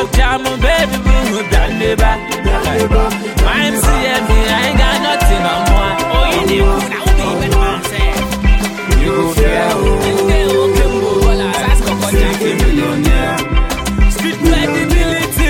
love jam on baby boo, done the back. My MCM, I ain't got nothing no more. Oh, you need to man say. You go fair, street credibility,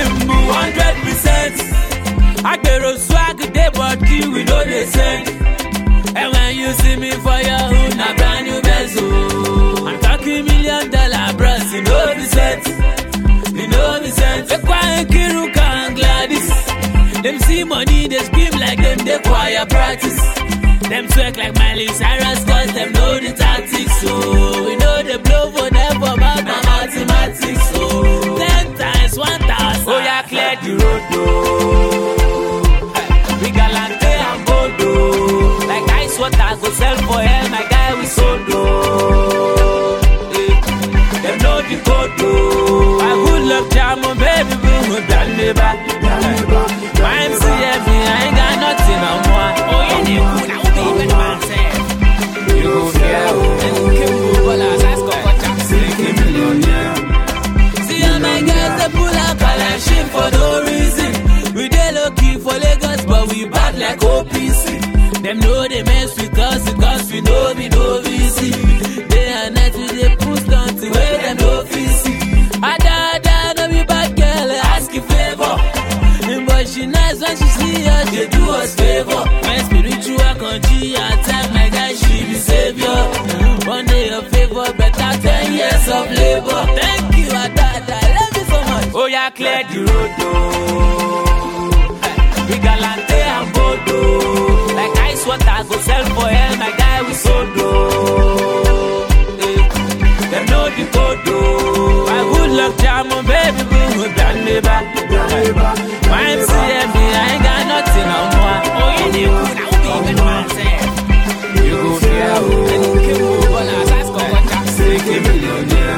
100%. I get a swag day, but we know the same. And when you see me for your hood, na brand new bezel. I'm talking $1 million bros, you know the sense. You know the sense. They quiet Kiruka and Gladys. Them see money, they scream like them, they choir practice. Them twerk like Miley Cyrus, cause them know the tactics. So we know the blow for them for about mathematics. So 10 times 1,000. Oh yeah, clear the road though. We galante and bodo. Like ice water go sell for hell, my guy we sold though. Them know the code though. I good luck jam on baby boo, done the back. My MCM, I ain't got nothing no more. Oh you need to man say. You go fair, and Kimbo Bolas, I score millionaire. See all my guys, they pull up all that shit for no reason. We dey low key for Lagos, but we bad like OPC. Them know they mess with us because we know we no VC. Day and night we dey push down to where them no VC. Ada, no be bad girl, ask you favor. But she nice when she see us, they do us favor. My spiritual country attack, my guy, she be savior. One day of favor, better 10 years of labor. Thank you, Ada, I love you so much. Oh yeah, clear the road though. We galante and bodo. Like ice water go sell for hell, my guy we sold though. Them know the code though. I good luck jam on baby boo, done the back. My MCM, I ain't got nothing no more. Oh, you need to man say. You go fair, and Kimbo Bolas, I score millionaire.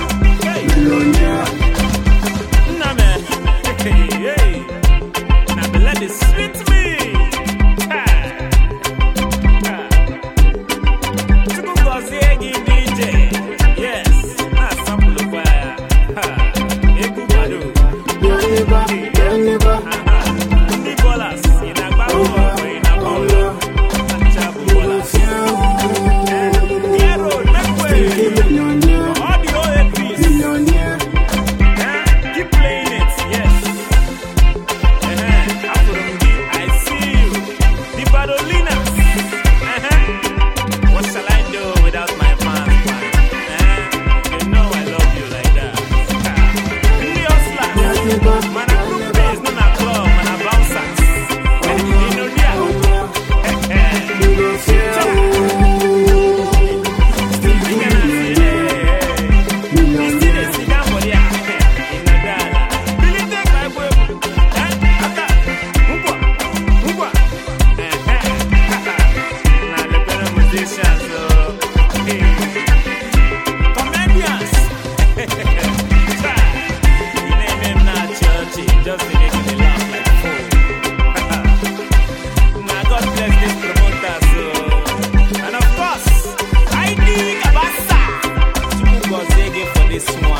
Nah man, hey, now let it sweet me. DJ, yes, I sample of fire. Nicolas, in a barrel, in a bolo, Chabulas. Hero, Neckway, audio epics. Keep playing it, yes. I see you. The Badolinas. What shall I do without my fans, man? You know I love you like that. Man, I group days, not a club, man, I bouncers. You know that. Just to make me laugh like a fool. Now God bless this promoter, so. And of course, I think Abasa. Tumu Gozege for this one.